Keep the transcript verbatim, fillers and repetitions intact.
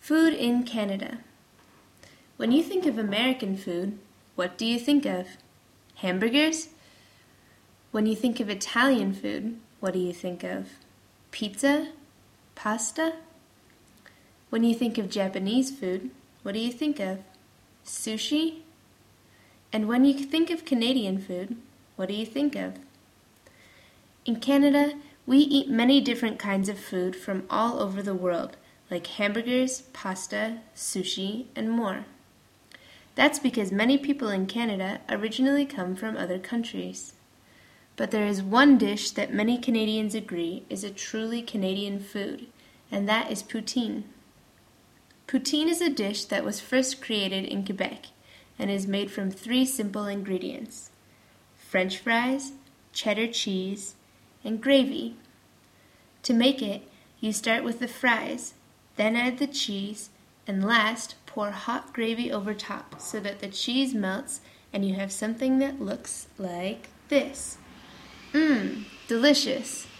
Food in Canada. When you think of American food, what do you think of? Hamburgers? When you think of Italian food, what do you think of? Pizza? Pasta? When you think of Japanese food, what do you think of? Sushi? And when you think of Canadian food, what do you think of? In Canada, we eat many different kinds of food from all over the world, like hamburgers, pasta, sushi, and more. That's because many people in Canada originally come from other countries. But there is one dish that many Canadians agree is a truly Canadian food, and that is poutine. Poutine is a dish that was first created in Quebec and is made from three simple ingredients: French fries, cheddar cheese, and gravy. To make it, you start with the fries, then add the cheese, and last pour hot gravy over top so that the cheese melts and you have something that looks like this. Mmm, delicious!